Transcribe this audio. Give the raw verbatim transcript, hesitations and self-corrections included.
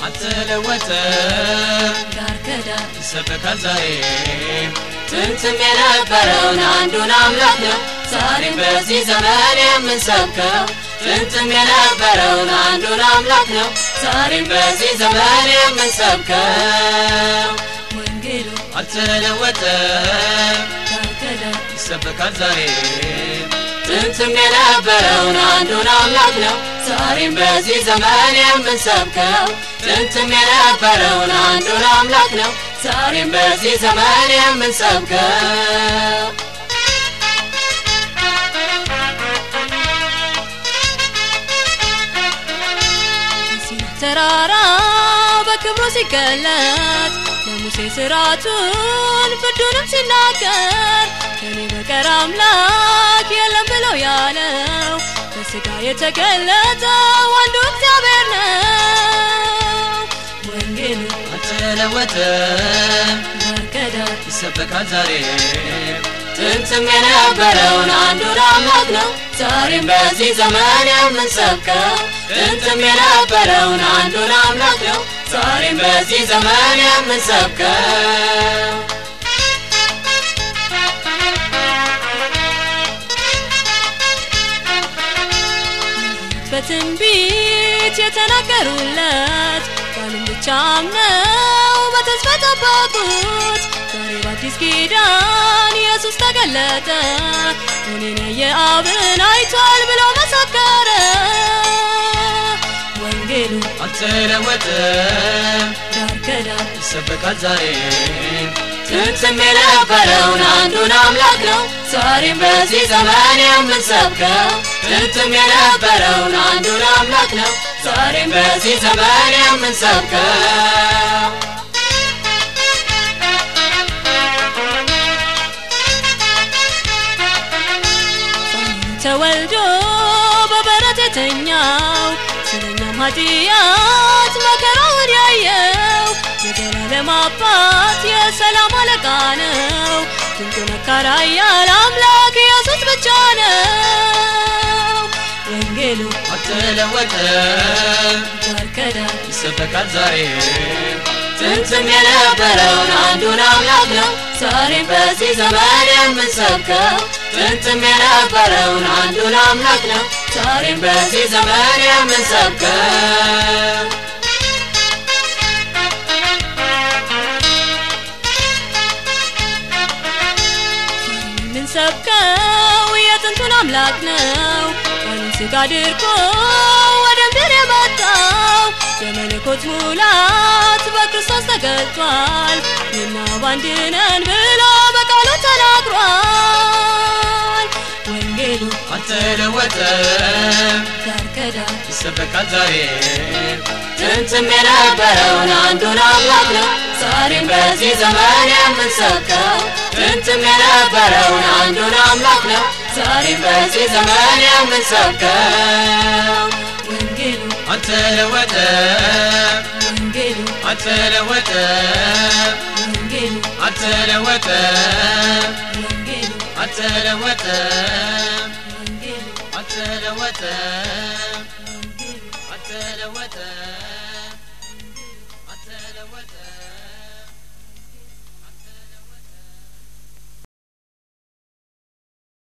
አትለወጥም ዳር ከዳር ይሰበካል ዛሬ ጥንትም የነበረውን አንዱን አምላክ ነው ዛሬም በዚህ ዘመን የምንሰብከው ጥንትም የነበረውን አንዱን አምላክ ነው ዛሬም በዚህ ዘመን የምንሰብከው ወንጌሉ አትለወጥም ዳር ከዳር ይሰበካል ዛሬ ጥንትም የነበረውን አንዱን አምላክ ነው ዛሬም በዚህ ዘመን የምንሰብከው ጥንትም የነበረውን አንዱን አምላክ ነው ዛሬም በዚህ ዘመን የምንሰብከው ተራራ በክብሩ ሲገለጥ ለሙሴ ሥርዓቱን ፍርዱንም ሲናገር ከኔ በቀር አምላክ የለም ብሎ ያለው በሥጋ የተገለጠው አንዱ እግዚአብሔር ነው ወንጌሉ አትለወጥም ዳር ከዳር ይሰበካል ዛሬ ጥንትም የነበረውን አንዱን አምላክ ነው ዛሬም በዚህ ዘመን የምንሰብከው ጥንትም የነበረውን አንዱን አምላክ ነው ዛሬም በዚህ ዘመን የምንሰብከው በትንቢት የተናገሩለት ቃሉን ብቻ አምነው በተስፋ ጠበቁት ዛሬ በአዲስ ኪዳን ኢየሱስ ተገለጠ እኔን ያየ አብን አይቷል ብሎ መሰከረ ወንጌሉ አትለወጥም ዳር ከዳር ይሰበካል ዛሬ ጥንትም የነበረውን አንዱን አምላክ ነው ዛሬም በዚህ ዘመን የምንሰብከው ጥንትም የነበረውን አንዱን አምላክ ነው ዛሬም በዚህ ዘመን የምንሰብከው ተወልዶ በበረት የተኛው ስለኛም ኃጢአት መከራውን ያየው የዘላለም አባት የሰላም አለቃ ነው ድንቅ መካር ኃያል አምላክ ኢየሱስ ብቻ ነው ወንጌሉ አትለወጥም ዳር ከዳር ይሰበካል ዛሬ ጥንትም የነበረውን አንዱን አምላክ ነው ዛሬም በዚህ ዘመን የምንሰብከው ጥንትም የነበረውን አንዱን አምላክ ነው ዛሬም በዚህ ዘመን የምንሰብከው የምንሰብከው የጥንቱን አምላክ ነው ቃሉን ሥጋ አድርጎ ወደ ምድር የመጣው የመለኮት ሙላት በክርስቶስ ተገልጧል እኔና ባንድ ነን ብሎ በቃሉ ተናግሯል ወንጌሉ አትለወጥም ዳር ከዳር ይሰበካል ዛሬ ጥንትም የነበረውን አንዱን አምላክ ነው ዛሬም በዚህ ዘመን የምንሰብከው ጥንትም የነበረውን አንዱን አምላክ ነው ዛሬም በዚህ ዘመን የምንሰብከው ወንጌሉ አትለወጥም ወንጌሉ አትለወጥም ወንጌሉ አትለወጥም ወንጌሉ አትለወጥም ወንጌሉ አትለወጥም ወንጌሉ አትለወጥም